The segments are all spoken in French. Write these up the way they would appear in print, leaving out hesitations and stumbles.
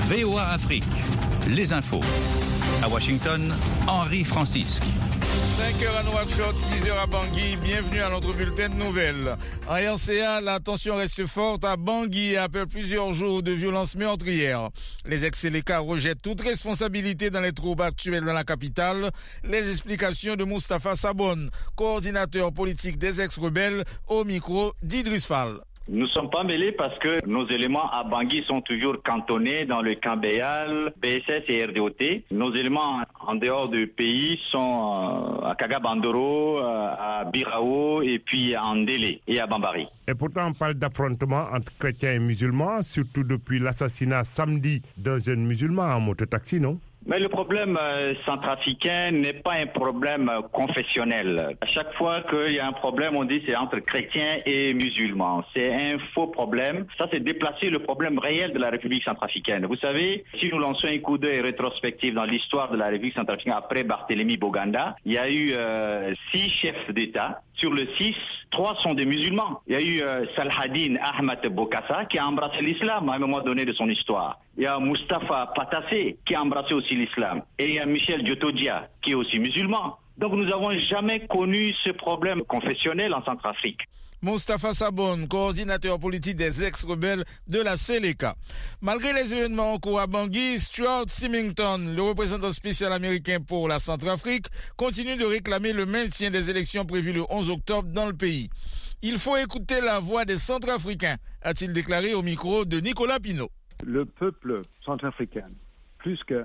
VOA Afrique, les infos. À Washington, Henri Francisque. 5h à Nouakchott, 6h à Bangui. Bienvenue à notre bulletin de nouvelles. En RCA, la tension reste forte à Bangui après plusieurs jours de violences meurtrières. Les ex-Séléka rejettent toute responsabilité dans les troubles actuels dans la capitale. Les explications de Moustapha Sabon, coordinateur politique des ex-rebelles, au micro d'Idriss Fall. Nous ne sommes pas mêlés parce que nos éléments à Bangui sont toujours cantonnés dans le camp Béal, BSS et RDOT. Nos éléments en dehors du pays sont à Kagabandoro, à Birao et puis à Ndélé et à Bambari. Et pourtant on parle d'affrontement entre chrétiens et musulmans, surtout depuis l'assassinat samedi d'un jeune musulman en mototaxi, non ? Mais le problème centrafricain n'est pas un problème confessionnel. À chaque fois qu'il y a un problème, on dit c'est entre chrétiens et musulmans. C'est un faux problème. Ça, c'est déplacer le problème réel de la République centrafricaine. Vous savez, si nous lançons un coup d'œil rétrospectif dans l'histoire de la République centrafricaine après Barthélemy Boganda, il y a eu 6 chefs d'État. Sur le 6, 3 sont des musulmans. Il y a eu Salhadine Ahmad Bokassa qui a embrassé l'islam à un moment donné de son histoire. Il y a Mustapha Patassé qui a embrassé aussi l'islam. Et il y a Michel Diotodia qui est aussi musulman. Donc nous n'avons jamais connu ce problème confessionnel en Centrafrique. Moustapha Sabon, coordinateur politique des ex-rebelles de la Séléka. Malgré les événements en cours à Bangui, Stuart Symington, le représentant spécial américain pour la Centrafrique, continue de réclamer le maintien des élections prévues le 11 octobre dans le pays. Il faut écouter la voix des Centrafricains, a-t-il déclaré au micro de Nicolas Pinault. Le peuple centrafricain, plus que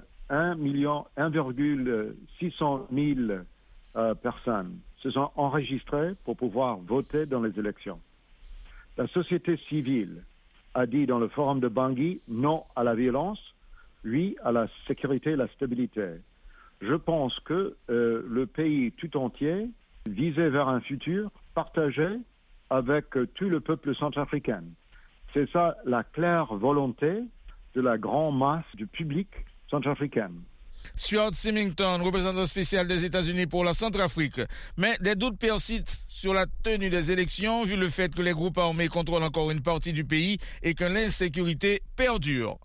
1,6 million personnes, se sont enregistrés pour pouvoir voter dans les élections. La société civile a dit dans le forum de Bangui non à la violence, oui à la sécurité et la stabilité. Je pense que le pays tout entier visait vers un futur partagé avec tout le peuple centrafricain. C'est ça la claire volonté de la grande masse du public centrafricain. Stuart Symington, représentant spécial des États-Unis pour la Centrafrique. Mais des doutes persistent sur la tenue des élections, vu le fait que les groupes armés contrôlent encore une partie du pays et que l'insécurité perdure.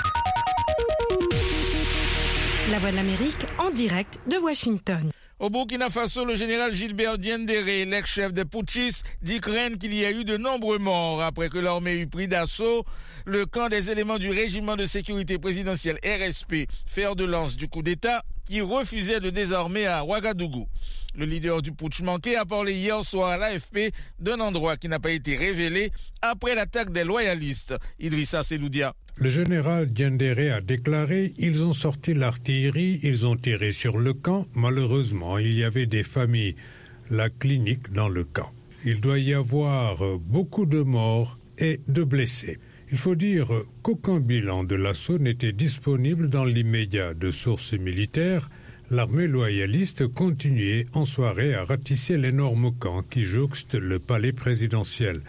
La Voix de l'Amérique en direct de Washington. Au Burkina Faso, le général Gilbert Diendéré, l'ex-chef des putschistes, dit craindre qu'il y a eu de nombreux morts après que l'armée eut pris d'assaut le camp des éléments du régiment de sécurité présidentiel RSP, fer de lance du coup d'État, qui refusait de désarmer à Ouagadougou. Le leader du putsch manqué a parlé hier soir à l'AFP d'un endroit qui n'a pas été révélé après l'attaque des loyalistes. Idrissa Seloudia. Le général Diendéré a déclaré « Ils ont sorti l'artillerie, ils ont tiré sur le camp. Malheureusement, il y avait des familles, la clinique dans le camp. Il doit y avoir beaucoup de morts et de blessés. » Il faut dire qu'aucun bilan de l'assaut n'était disponible dans l'immédiat. De sources militaires, l'armée loyaliste continuait en soirée à ratisser l'énorme camp qui jouxte le palais présidentiel.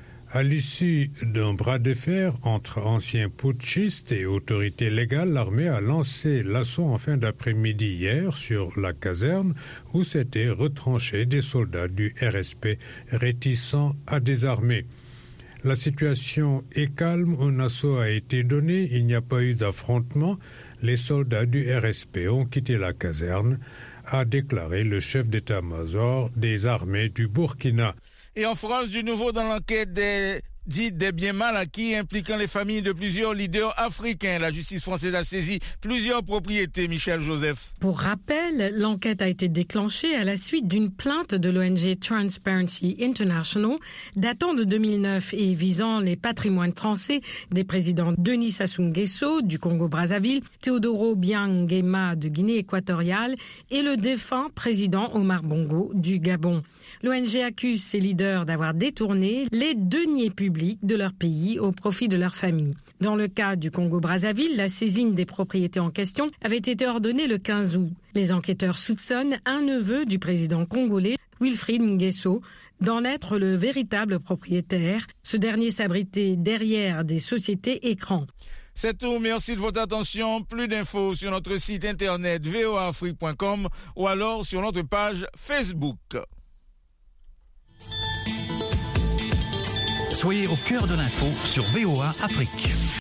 À l'issue d'un bras de fer entre anciens putschistes et autorités légales, l'armée a lancé l'assaut en fin d'après-midi hier sur la caserne où s'étaient retranchés des soldats du RSP réticents à désarmer. La situation est calme, un assaut a été donné, il n'y a pas eu d'affrontement. Les soldats du RSP ont quitté la caserne, a déclaré le chef d'état-major des armées du Burkina. Et en France, du nouveau dans l'enquête des biens mal acquis impliquant les familles de plusieurs leaders africains. La justice française a saisi plusieurs propriétés, Michel Joseph. Pour rappel, l'enquête a été déclenchée à la suite d'une plainte de l'ONG Transparency International datant de 2009 et visant les patrimoines français des présidents Denis Sassou Nguesso du Congo-Brazzaville, Teodoro Obiang Nguema de Guinée équatoriale et le défunt président Omar Bongo du Gabon. L'ONG accuse ses leaders d'avoir détourné les deniers publics de leur pays au profit de leur famille. Dans le cas du Congo-Brazzaville, la saisine des propriétés en question avait été ordonnée le 15 août. Les enquêteurs soupçonnent un neveu du président congolais, Wilfried Nguesso, d'en être le véritable propriétaire. Ce dernier s'abritait derrière des sociétés écrans. C'est tout, merci de votre attention. Plus d'infos sur notre site internet voaafrique.com ou alors sur notre page Facebook. Soyez au cœur de l'info sur VOA Afrique.